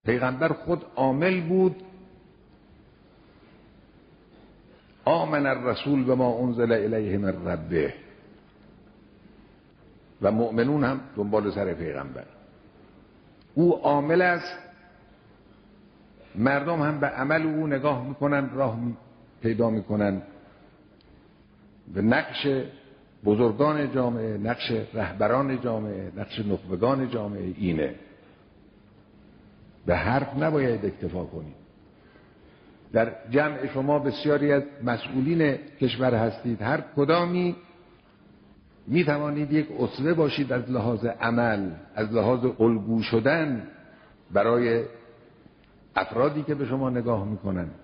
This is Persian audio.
پیغمبر خود عامل بود. آمن الرسول بما انزل الیه من ربه، و مؤمنون هم دنبال سر پیغمبر. او عامل است، مردم هم به عمل او نگاه میکنن، راه پیدا میکنن. به نقش بزرگان جامعه، نقش رهبران جامعه، نقش نخبگان جامعه اینه. به حرف نباید اکتفا کنید. در جمع شما بسیاری از مسئولین کشور هستید، هر کدامی می توانید یک اسوه باشید از لحاظ عمل، از لحاظ الگو شدن برای افرادی که به شما نگاه میکنن.